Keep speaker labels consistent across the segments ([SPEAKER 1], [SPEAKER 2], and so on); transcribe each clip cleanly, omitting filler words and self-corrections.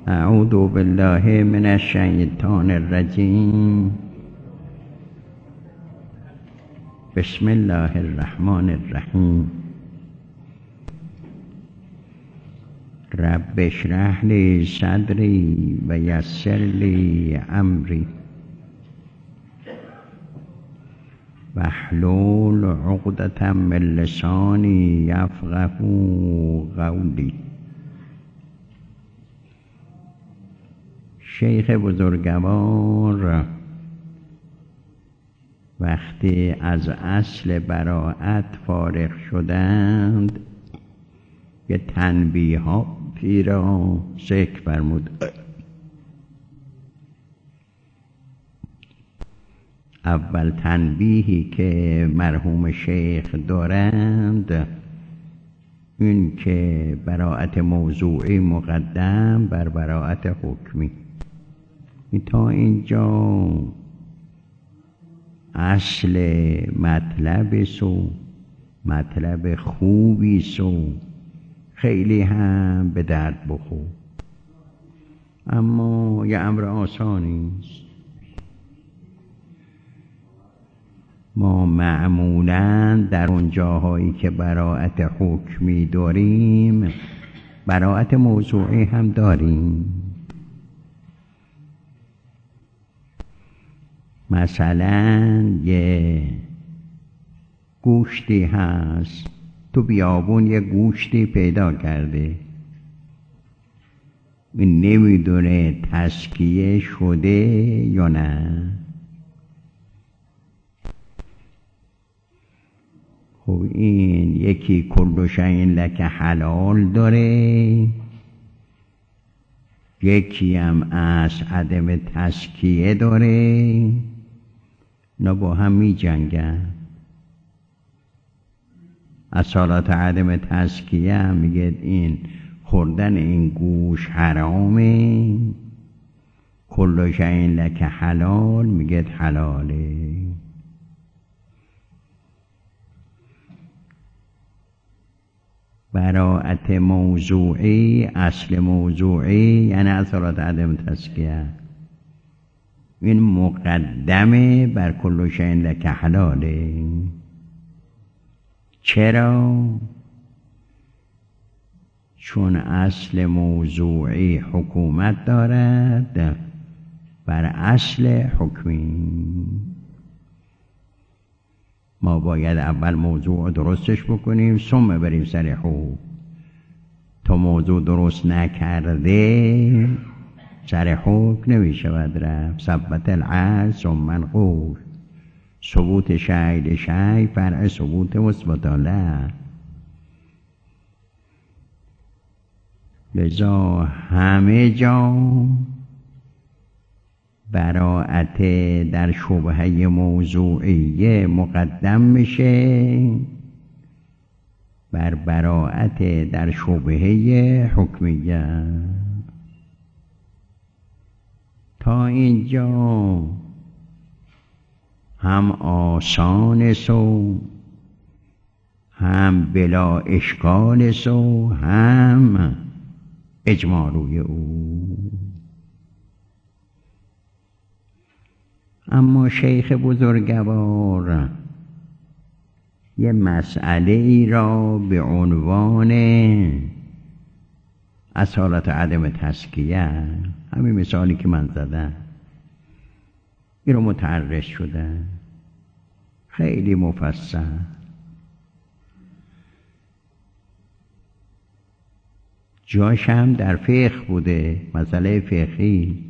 [SPEAKER 1] اعوذ بالله من الشیطان الرجیم. بسم الله الرحمن الرحیم. رب اشرح لی صدری و یسر لی امری واحلل عقدة من لسانی یفقهوا قولی. شیخ بزرگوار وقتی از اصل براءت فارغ شدند یه تنبیهاتی را ذکر فرمود. اول تنبیهی که مرحوم شیخ دارند این که براءت موضوعی مقدم بر براءت حکمی. تا اینجا اصل مطلب سو مطلب خوبی سو خیلی هم به درد بخور، اما یه امر آسانی است. ما معمولاً در اون جاهایی که براءت حکمی داریم براءت موضوعی هم داریم. مثلا یه گوشتی هست تو بیابون، یه گوشتی پیدا کرده، این نمیدونه تزکیه شده یا نه. خب این یکی کل شیء لک حلال داره، یکی هم از عدم تزکیه داره، اینا با هم می جنگن. اصالت عدم تزکیه هم میگه این خوردن این گوش حرامه، کل شیء لک حلال میگه حلاله. براءت موضوعی، اصل موضوعی یعنی اصالت عدم تزکیه، این مقدمه بر کل شیء لک حلاله. چرا؟ چون اصل موضوعی حکومت دارد بر اصل حکمی. ما باید اول موضوع درستش بکنیم ثم بریم سر حکم. تا موضوع درست نکرده سر حکم نمیشود رفت. ثبت العجز ثم منقول، ثبوت شیء شیء فرع ثبوت مثبت له. لذا همه جا براءت در شبهه موضوعیه مقدم میشه بر براءت در شبهه حکمیه. تا اینجا هم آسان سو، هم بلا اشکال سو، هم اجماع روی او. اما شیخ بزرگوار یه مسئله ای را به عنوان اصالت عدم تزکیه، همین مثالی که من زدم، این رو متعرض شده خیلی مفصل. جاش هم در فقه بوده، مسئله فقهی،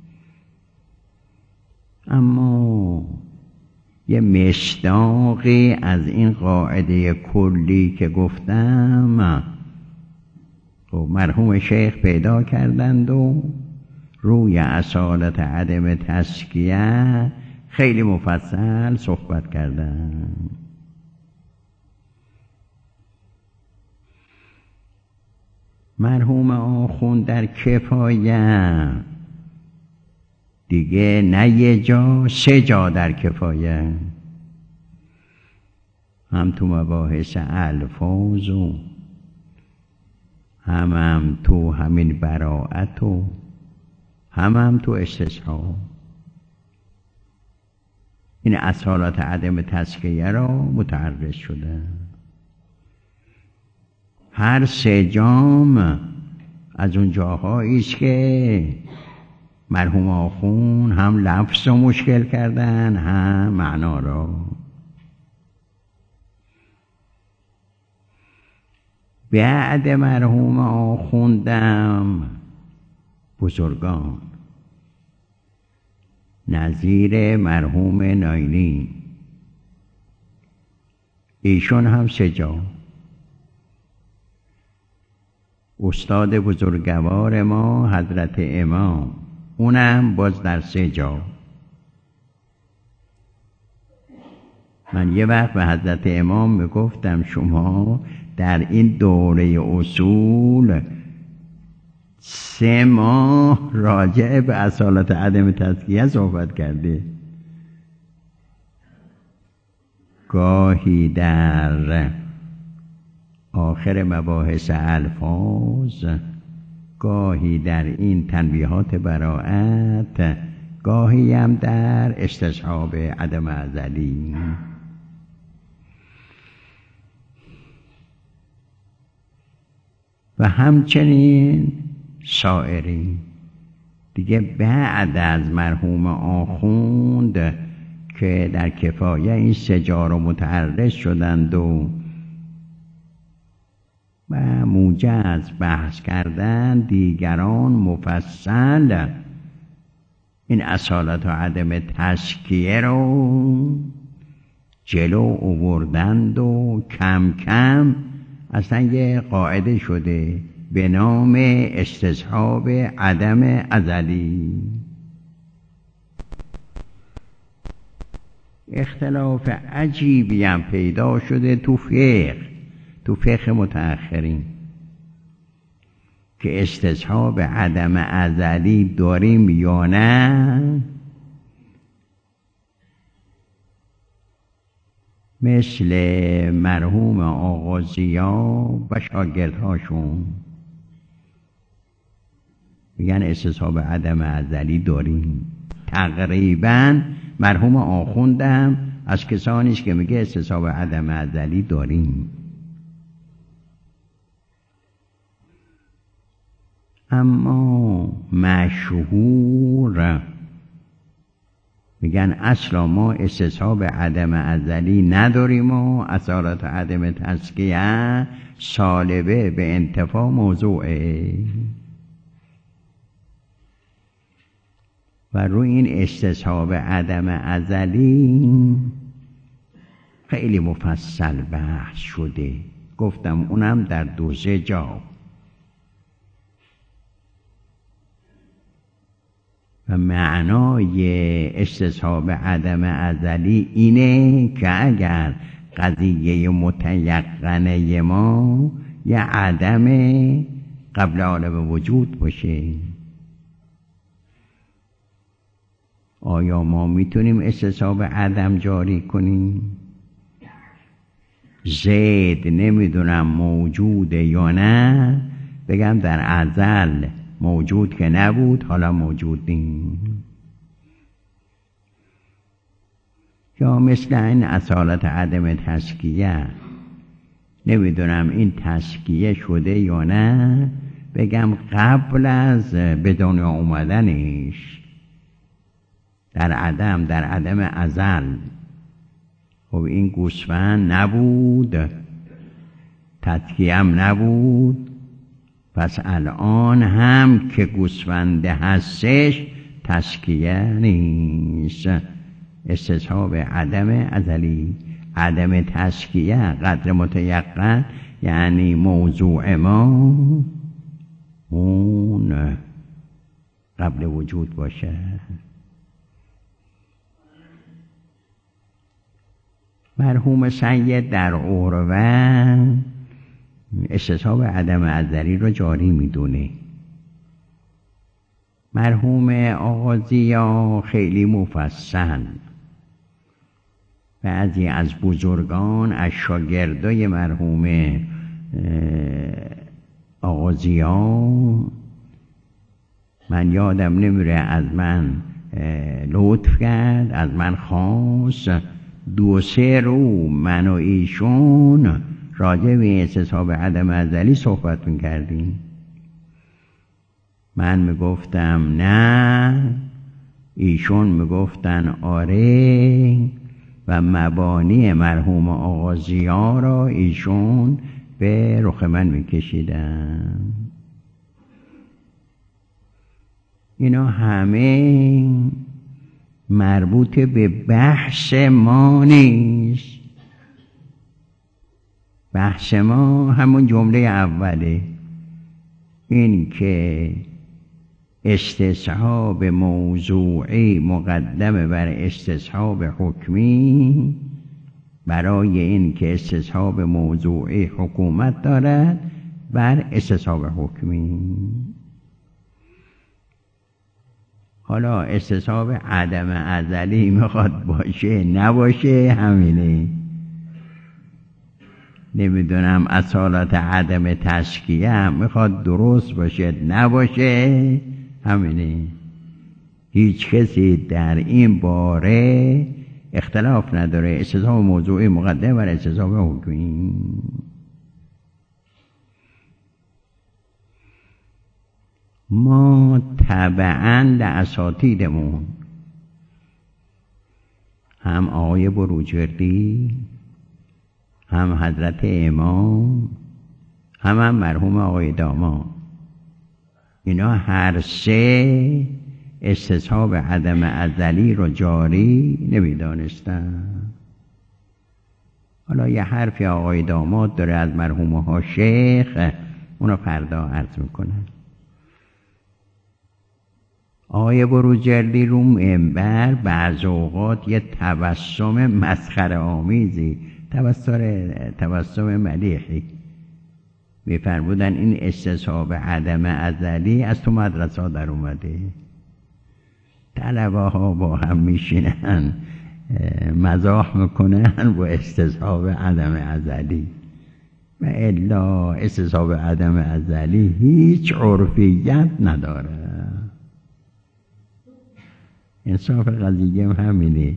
[SPEAKER 1] اما یه مصداقی از این قاعده کلی که گفتم خب مرحوم شیخ پیدا کردند و روی اصالت عدم تزکیه خیلی مفصل صحبت کردند. مرحوم آخوند در کفایه دیگه نه یه جا، 3 جا در کفایه، هم تو مباحث الفاظ و هم تو همین براءت و هم تو استصحاب. این اصالات عدم تزکیه را متعرض شده. هر سه جام از اون جاهایی است که مرحوم آخوند هم لفظ رو مشکل کردن هم معنا را. بعد مرحوم آخوندم بزرگان نظیر مرحوم ناینی، ایشون هم سه جا. استاد بزرگوار ما حضرت امام، اونم باز در سه جا. من یه وقت به حضرت امام میگفتم شما در این دوره اصول 3 ماه راجع به اصالت عدم تزکیه صحبت کرده، گاهی در آخر مباحث الفاظ، گاهی در این تنبیهات براءت، گاهی هم در استصحاب عدم ازلی. و همچنین سائرین دیگه بعد از مرحوم آخوند که در کفایه این سه جا رو متعرض شدند و موجز بحث کردن، دیگران مفصل این اصالت و عدم تزکیه رو جلو آوردند و کم کم اصلا یه قاعده شده به نام استصحاب عدم ازلی. اختلاف عجیبی هم پیدا شده تو فقه متأخرین که استصحاب عدم ازلی داریم یا نه. مثل مرحوم آغازیان و شاگردهاشون میگن استصحاب عدم ازلی داریم. تقریبا مرحوم آخوندم از کسانیست که میگه استصحاب عدم ازلی داریم. اما مشهور میگن اصلا ما استصحاب عدم ازلی نداریم و اصالت عدم تزکیه سالبه به انتفاع موضوعه. و روی این استصحاب عدم ازلی خیلی مفصل بحث شده، گفتم اونم در 2 جا. و معنای استصحاب عدم ازلی اینه که اگر قضیه متیقنه ما یه عدم قبل عالم وجود باشه، آیا ما میتونیم استصحاب عدم جاری کنیم؟ زید نمیدونم موجوده یا نه، بگم در ازل موجود که نبود حالا موجود نیست. یا مثل این اصالت عدم تزکیه، نمیدونم این تزکیه شده یا نه، بگم قبل از به دنیا اومدنش در عدم ازل، خب این گوسفند نبود، تزکیه هم نبود، پس الان هم که گوسفنده هستش تزکیه نیست. استصحاب عدم ازلی، عدم تزکیه قدر متیقن، یعنی موضوع ما اون قبل وجود باشه. مرحوم سید در عروه استصحاب عدم ازلی رو جاری میدونه. مرحوم آغازیان خیلی مفصل. بعضی از بزرگان از شاگردای مرحوم آغازیان من یادم نمیره از من لطف کرد، از من خواست 2-3 رو من و ایشون راجع به استصحاب عدم ازلی صحبت میکردیم. من میگفتم نه، ایشون میگفتن آره، و مبانی مرحوم آقا ضیا را ایشون به رخ من میکشیدن. اینا همه مربوط به بحث ما نیست. بحث ما همون جمله اوله، این که استصحاب موضوعی مقدم بر استصحاب حکمی، برای این که استصحاب موضوعی حکومت دارد بر استصحاب حکمی. حالا استصحاب عدم ازلی میخواد باشه نباشه همینه. نمیدونم اصالت عدم تشکیه هم میخواد درست باشه نباشه همینه. هیچ کسی در این باره اختلاف نداره. استصحاب موضوعی مقدم بر استصحاب حکمی. ما تبعاً لاساتیدمون، هم آقای بروجردی، هم حضرت امام، هم مرحوم آقای داماد، اینا هر سه استصحاب عدم ازلی رو جاری نمیدانستن. حالا یه حرفی آقای داماد داره از مرحوم ها شیخ، اونو فردا عرض میکنن. آقای بروجردی رو منبر بعض اوقات یه تبسم مسخره آمیزی، تبسم ملیحی میفرمودن این استصحاب عدم ازلی از تو مدرسه در اومده. طلبه ها با هم میشینن مزاح میکنن با استصحاب عدم ازلی، و الا استصحاب عدم ازلی هیچ عرفیت نداره. انصاف قضیه همینه.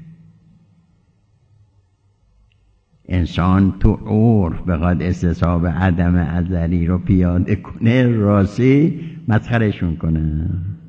[SPEAKER 1] انسان تو عرف بخواد استصحاب عدم ازلی رو پیاده کنه، راستی مسخرشون کنه.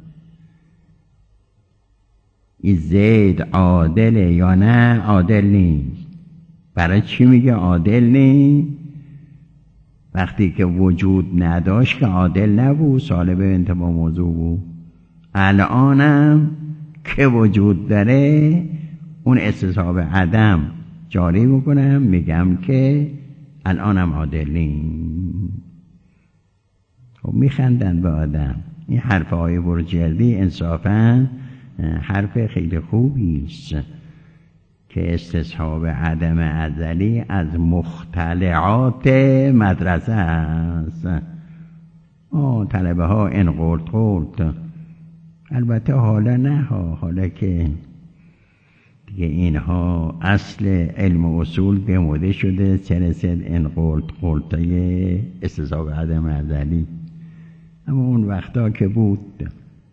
[SPEAKER 1] این زید عادله یا نه عادل نیست. برای چی میگه عادل نیست؟ وقتی که وجود نداشت که عادل نبود، صالح به انتباه موضوع بود. الانم که وجود داره اون استصحاب عدم جاری بکنم، میگم که الانم عادل نیست. خب میخندن به آدم. این حرف آقای بروجردی انصافاً حرف خیلی خوبی است که استصحاب عدم ازلی از مختلعات مدرسه است. طلبه ها این قلت البته حالا نه حالا که دیگه اینها اصل علم و اصول بموده شده، چه رسد این قلتای استصحاب عدم ازلی. اما اون وقتا که بود.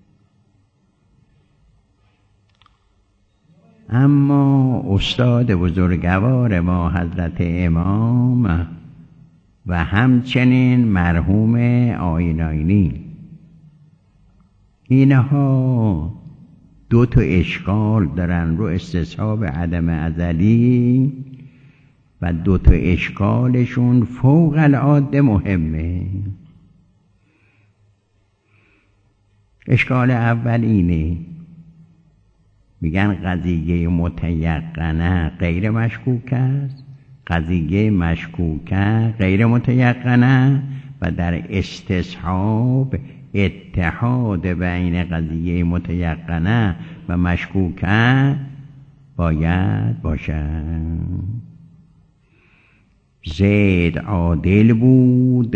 [SPEAKER 1] اما استاد بزرگوار ما حضرت امام و همچنین مرحوم آیناینی، اینها 2 اشکال دارن رو استصحاب عدم ازلی و 2 اشکالشون فوق العاده مهمه. اشکال اول اینه، میگن قضیه متیقنه غیر مشکوک است، قضیه مشکوکه غیر متیقنه، و در استصحاب اتحاد بین قضیه متیقنه و مشکوکه باید باشد. زید عادل بود،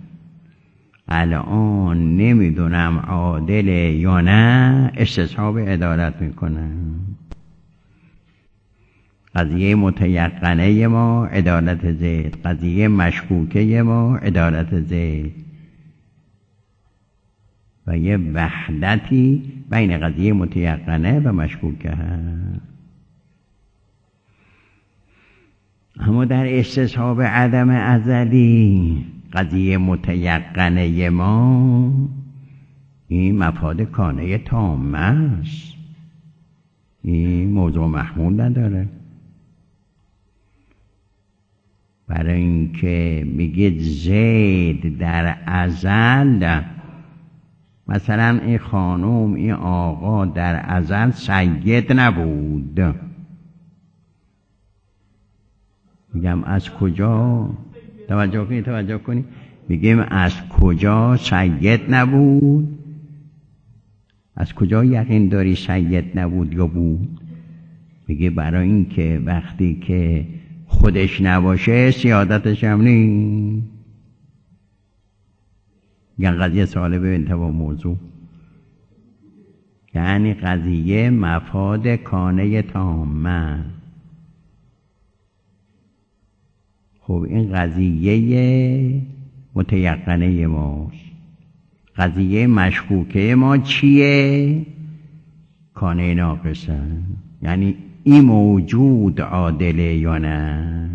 [SPEAKER 1] الان نمیدونم عادله یا نه، استصحاب عدالت میکنه. قضیه متیقنه ما عدالت زید، قضیه مشکوکه ما عدالت زید. و یه وحدتی بین قضیه متیقنه و مشکوکه هست. اما در استصحاب عدم ازلی قضیه متیقنه ما این مفاد کانه تامه است، این موضوع محمول نداره. برای اینکه میگید زید در ازل، مثلا این خانم این آقا در ازل سید نبود، میگم از کجا؟ توجه کنی میگیم از کجا سید نبود؟ از کجا یقین داری سید نبود یا بود؟ میگه برای اینکه وقتی که خودش نباشه سیادتش هم نیست. یعنی قضیه ساله به انتباه موضوع، یعنی قضیه مفاد کانه تامه. خب این قضیه متیقنه ماست. قضیه مشکوکه ما چیه؟ کانه ناقصه. یعنی این موجود عادله یا نه؟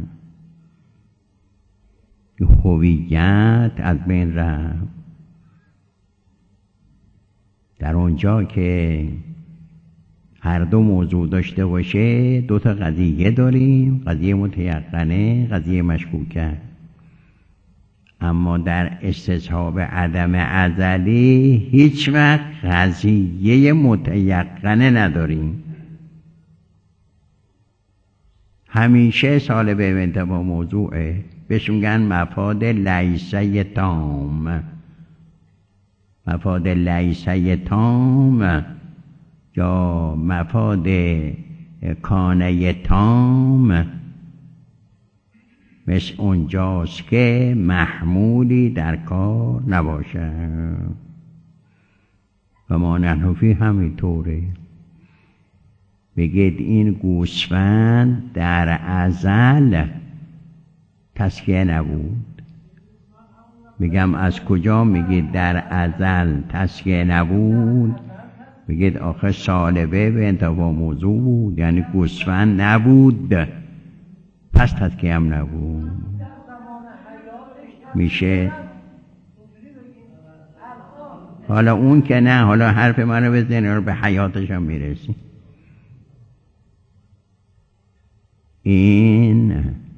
[SPEAKER 1] هویت از بین رفت. در اونجا که هر دو موضوع داشته باشه دو تا قضیه داریم، قضیه متیقنه، قضیه مشکوکه. اما در استصحاب عدم ازلی هیچ وقت قضیه متیقنه نداریم، همیشه سالب انتباه موضوعه. بهش میگن مفاد لیسه تام. مفاد لیسه تام یا مفاد کانه تام مثل اونجاست که محمولی در کار نباشه. و ما نحنفی همینطوره. بگید این گوسفند در ازل تسکیه نبود. میگم از کجا؟ میگید در ازل تسکیه نبود. بگید آخه سالبه به انتباه موضوع بود، یعنی گوسفند نبود پس تسکیه هم نبود. میشه حالا اون که نه، حالا حرف منو بزنی به حیاتش هم میرسی. این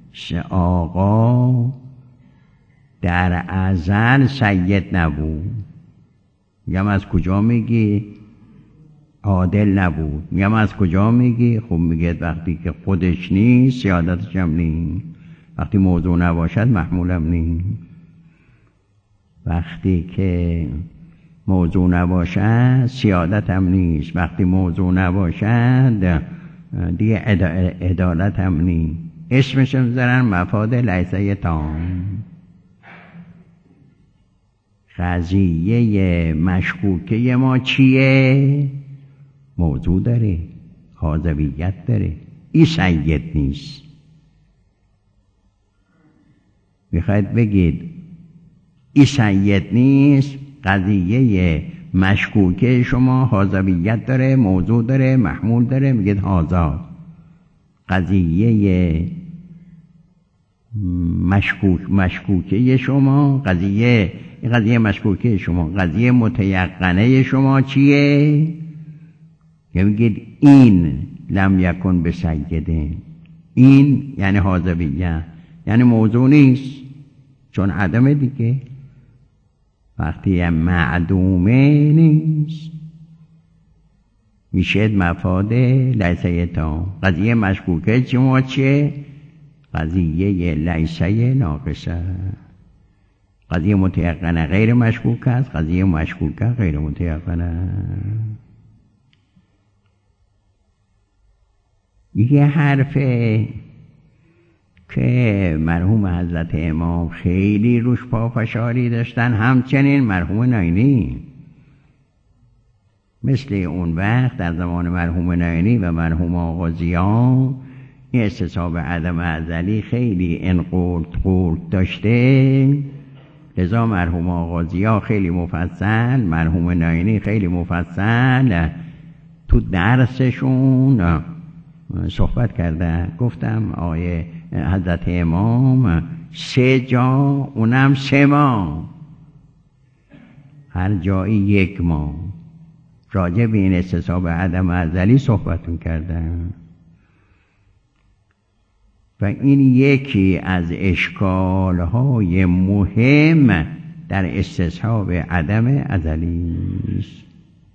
[SPEAKER 1] آقا در ازل سید نبود. میگم از کجا میگی؟ عادل نبود. میگم از کجا میگی؟ خب میگه وقتی که خودش نیست سیادتش هم نیست، وقتی موضوع نباشد محمولم نیست. وقتی که موضوع نباشد سیادت هم نیست، وقتی موضوع نباشد دیگه عدالت هم نیست. اسمش میذارن مفاد لیسه تام. قضیه مشکوکه ما چیه؟ موضوع داره، حاضویت داره، این سید نیست. میخواید بگید این سید نیست، قضیه مشکوکه شما حاضویت داره، موضوع داره، محمول داره، میگید حاضر. قضیه مشکوکه شما، قضیه مشکوکه شما، قضیه متیقنه شما چیه؟ میگید این لم یکن به سیدین. این یعنی حاضویت، یعنی موضوع نیست، چون عدم دیگه. وقتی معدومه نیست میشه مفاد لیسه تام. قضیه مشکوکه شما چیه؟ قضیه لیسه ناقصه. قضیه متیقنه غیر مشکوک است، قضیه مشکوکه غیر متیقنه. یه حرفه که مرحوم حضرت امام خیلی روش پافشاری داشتن، همچنین مرحوم ناینی. مثل اون وقت در زمان مرحوم ناینی و مرحوم آقا ضیا این استصحاب عدم ازلی خیلی انقلت داشته لذا مرحوم آغازی‌ها خیلی مفصل، مرحوم ناینی خیلی مفصل تو درسشون صحبت کردن. گفتم آقای حضرت امام 3 جا، اونم 3 ماه، هر جایی 1 ماه راجع به این استصحاب عدم ازلی صحبتون کردن و این یکی از اشکالهای مهم در استصحاب عدم ازلی است.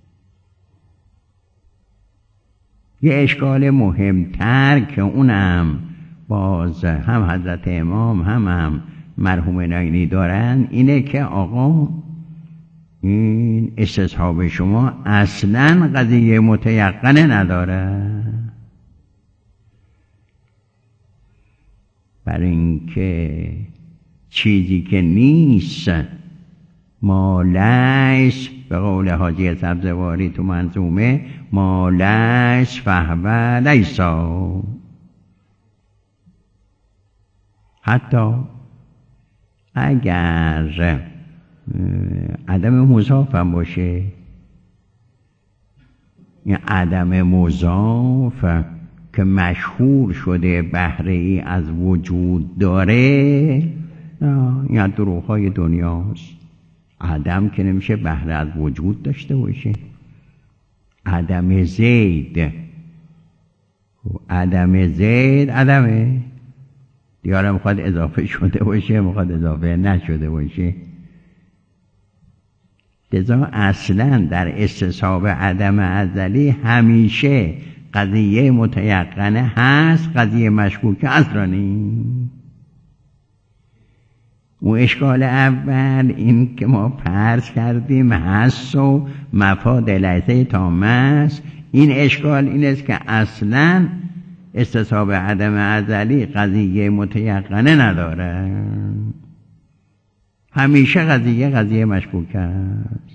[SPEAKER 1] یه اشکال مهمتر که اونم باز هم حضرت امام هم مرحوم ناینی دارن اینه که آقا این استصحاب شما اصلا قضیه متیقنه نداره، برای اینکه چیزی که نیست ما لیس، به قول حاجی سبزواری تو منظومه، ما لیس فهو لیسا. حتی اگر عدم مضاف هم باشه، این عدم مضاف که مشهور شده بهره ای از وجود داره، این دروغ‌های دنیاست. عدم که نمیشه بهره از وجود داشته باشه. عدم زید، عدم زید عدمه دیاره، میخواد اضافه شده باشه، میخواد اضافه نشده باشه. لذا اصلا در استصحاب عدم ازلی همیشه قضیه متیقنه هست، قضیه مشکوکه اصلا نیست. و اشکال اول این که ما فرض کردیم هست و مفاد لحظه تامه است. این اشکال این است که اصلا استصحاب عدم ازلی قضیه متیقنه نداره، همیشه قضیه مشکوک است.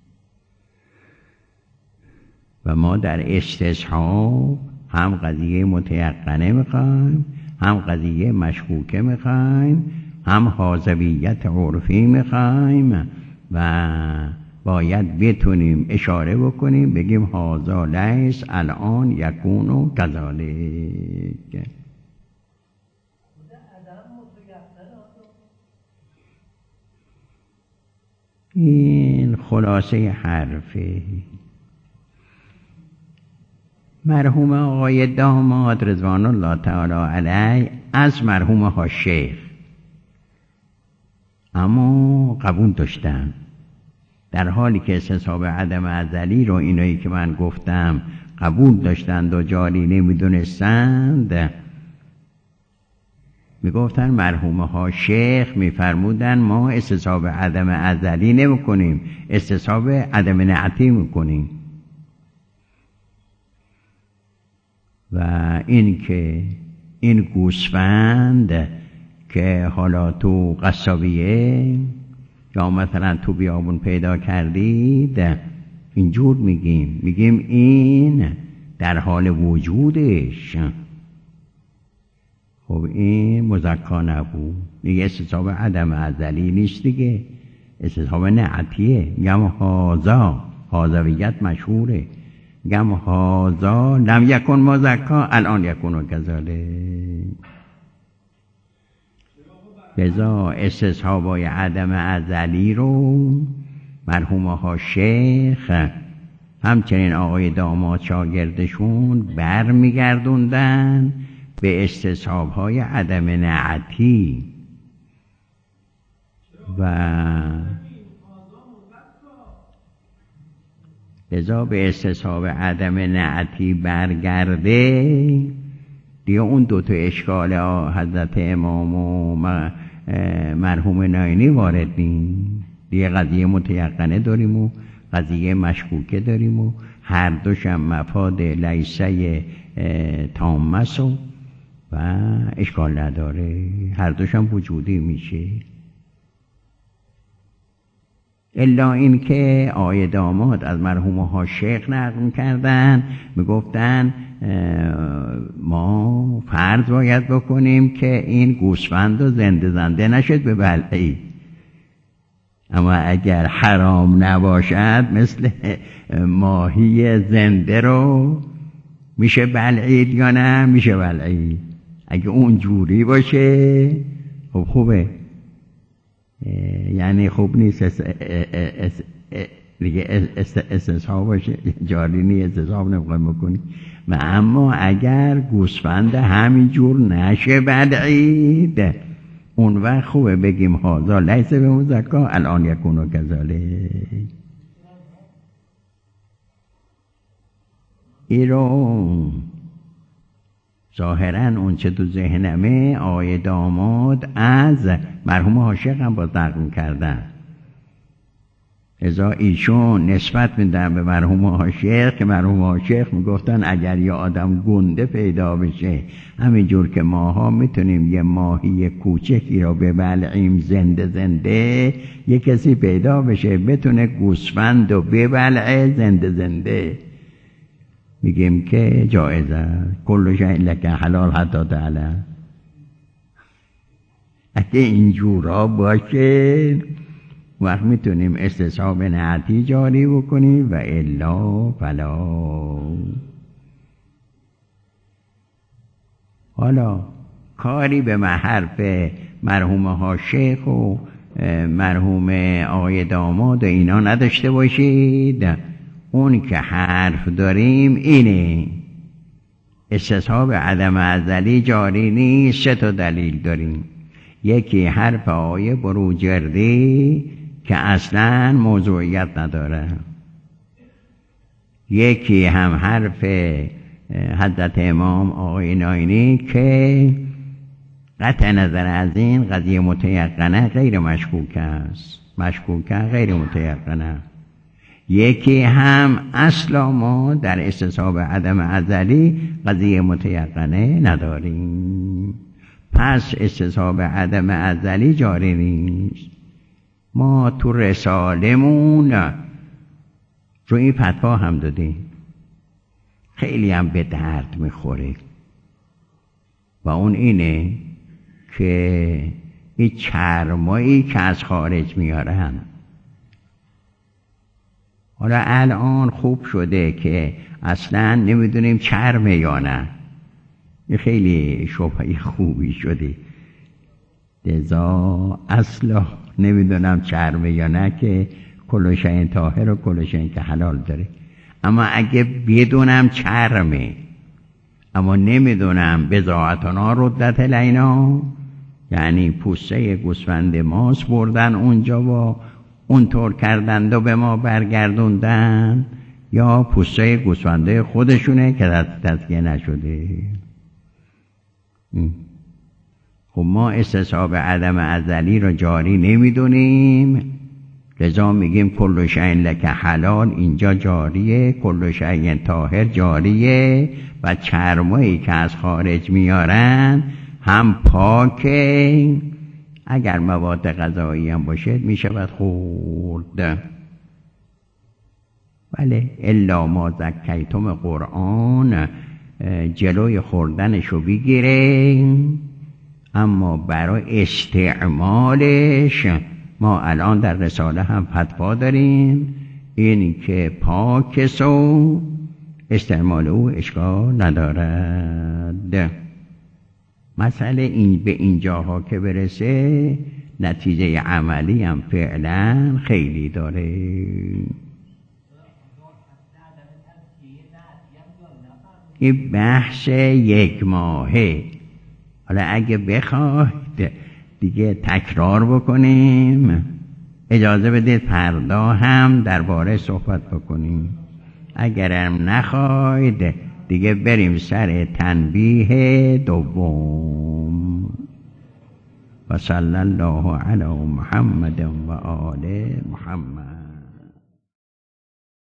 [SPEAKER 1] و ما در استصحاب هم قضیه متیقنه میخوایم، هم قضیه مشکوکه میخوایم، هم حاذویت عرفی میخوایم و باید بتونیم اشاره بکنیم بگیم هذا لیس الان یکون و کذالک. این خلاصه حرفه. مرحوم آقای داماد رضوان الله تعالی علیه از مرحوم ها شیخ اما قبول داشتن، در حالی که استصحاب عدم ازلی رو اینایی که من گفتم قبول داشتند و جاری نمیدونستند، میگفتن مرحوم ها شیخ میفرمودن ما استصحاب عدم ازلی نمی کنیم، استصحاب عدم نعتی میکنیم. و این که این گوسفند که حالا تو قصابیه یا مثلا تو بیابون پیدا کردید، اینجور میگیم این در حال وجودش، خب این مزکا نبود، دیگه استصحاب عدم ازلی نیست دیگه، استصحاب نعتیه. میگم حاذویت مشهوره، میگم هازا لم یکن مزکا الان یکون کذالک. لذا استصحابای عدم ازلی رو مرحوم ها شیخ همچنین آقای داماد شاگردشون برمیگردوندن به استصحابهای عدم نعتی و لذا به استصحاب عدم نعتی برگرده دیگه اون دوتا اشکال حضرت امام و مرحوم ناینی وارد نیست. دیگه قضیه متیقنه داریم و قضیه مشکوکه داریم و هر دوشم مفاد لیسه تامس و اشکال نداره، هر دوشم وجودی میشه. الا این که آقای داماد از مرحوم ها شیخ نقل کردن، میگفتن ما فرض باید بکنیم که این گوسفند زنده نشد به بلعی، اما اگر حرام نباشد مثل ماهی زنده رو میشه بلعید یا نه؟ میشه بلعید. اگه اون جوری باشه خب خوبه، یعنی خوب نیست دیگه استصحاب باشه، جاری نیست، استصحاب نمیخوایم بکنی. و اما اگر گوسفند همینجور نشه بلعید، اون وقت خوبه بگیم هذا لیس بمزکا الان یکون کذالک. این رو ظاهرا اون چه تو ذهنمه آقای داماد از مرحوم عاشق هم با نقل کردن، ازا ایشون نسبت میدن به مرحوم عاشق که مرحوم عاشق میگفتن اگر یه آدم گنده پیدا بشه همینجور که ماها میتونیم یه ماهی کوچکی را ببلعیم زنده زنده، یه کسی پیدا بشه بتونه گوسفند و ببلعه زنده زنده، میگیم که جایزه کل شیء لک حلال حتی تعلم. اگه اینجورا باشه وقت میتونیم استصحاب نعتی جاری بکنیم و الا فلا. حالا کاری به حرف مرحوم عاشق و مرحوم آقای داماد و اینا نداشته باشید. اون که حرف داریم اینه، استصحاب عدم ازلی جاری نیست. 3 تا دلیل داریم. یکی حرف آقای بروجردی که اصلا موضوعیت نداره، یکی هم حرف حضرت امام آقای ناینی که قطع نظر از این قضیه متیقنه غیر مشکوک است، مشکوکه غیر متیقنه. یکی هم اصلا ما در استصحاب عدم ازلی قضیه متیقنه نداریم، پس استصحاب عدم ازلی جاری نیست. ما تو رسالمون رو این فتوا هم دادیم، خیلی هم به درد میخوره و اون اینه که این چرمایی که از خارج میارن، حالا الان خوب شده که اصلا نمیدونیم چرمه یا نه، این خیلی شبهه خوبی شده. لذا اصلا نمیدونم چرمه یا نه که کل شیء طاهر و کل شیء که حلال داره. اما اگه بدونم چرمه اما نمیدونم بضاعتنا ردت لینا، یعنی پوسته گوسفند ماست بردن اونجا و اونطور کردند و به ما برگردوندن، یا پوسته گوسفنده خودشونه که تزکیه نشده. خب ما استصحاب عدم ازلی را جاری نمیدونیم، لذا میگیم کل شیء لک حلال اینجا جاریه، کل شیء طاهر جاریه و چرمایی که از خارج میارن هم پاکه، اگر مواد غذایی هم باشه میشود خورد. بله الا ما زکیتم قرآن جلوی خوردنشو بگیره، اما برای استعمالش ما الان در رساله هم فتوا داریم این که پاکست و استعمال او اشکال ندارد. مسئله این به اینجاها که برسه نتیجه عملی هم فعلا خیلی داره. این بحث 1 ماهه. حالا اگه بخواید دیگه تکرار بکنیم، اجازه بدید فردا هم درباره صحبت بکنیم. اگرم نخواید دیگه بریم سر تنبیه دوم. و صلی الله علی محمد و آل محمد.